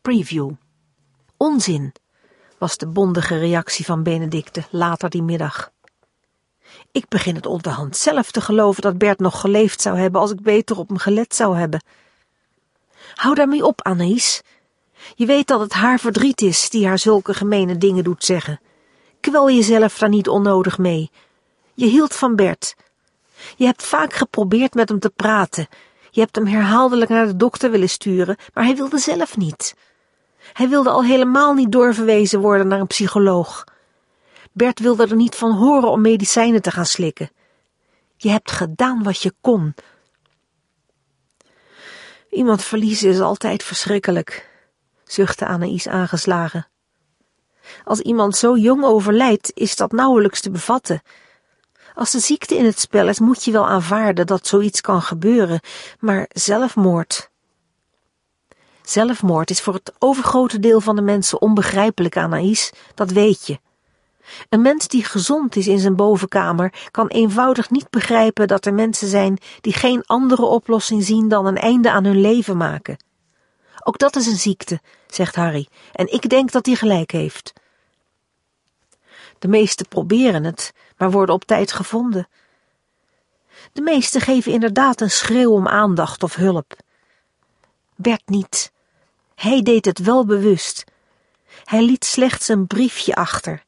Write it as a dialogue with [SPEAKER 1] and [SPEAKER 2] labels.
[SPEAKER 1] preview. Onzin, was de bondige reactie van Benedicte later die middag. Ik begin het onderhand zelf te geloven dat Bert nog geleefd zou hebben als ik beter op hem gelet zou hebben. Hou daarmee op, Anaïs. Je weet dat het haar verdriet is die haar zulke gemene dingen doet zeggen. Kwel jezelf daar niet onnodig mee. Je hield van Bert. Je hebt vaak geprobeerd met hem te praten. Je hebt hem herhaaldelijk naar de dokter willen sturen, maar hij wilde zelf niet. Hij wilde al helemaal niet doorverwezen worden naar een psycholoog. Bert wilde er niet van horen om medicijnen te gaan slikken. Je hebt gedaan wat je kon. Iemand verliezen is altijd verschrikkelijk, zuchtte Anaïs aangeslagen. Als iemand zo jong overlijdt, is dat nauwelijks te bevatten. Als de ziekte in het spel is, moet je wel aanvaarden dat zoiets kan gebeuren, maar zelfmoord... Zelfmoord is voor het overgrote deel van de mensen onbegrijpelijk, Anaïs, dat weet je. Een mens die gezond is in zijn bovenkamer kan eenvoudig niet begrijpen dat er mensen zijn die geen andere oplossing zien dan een einde aan hun leven maken. Ook dat is een ziekte, zegt Harry, en ik denk dat hij gelijk heeft. De meesten proberen het, maar worden op tijd gevonden. De meesten geven inderdaad een schreeuw om aandacht of hulp. Bert niet. Hij deed het wel bewust. Hij liet slechts een briefje achter.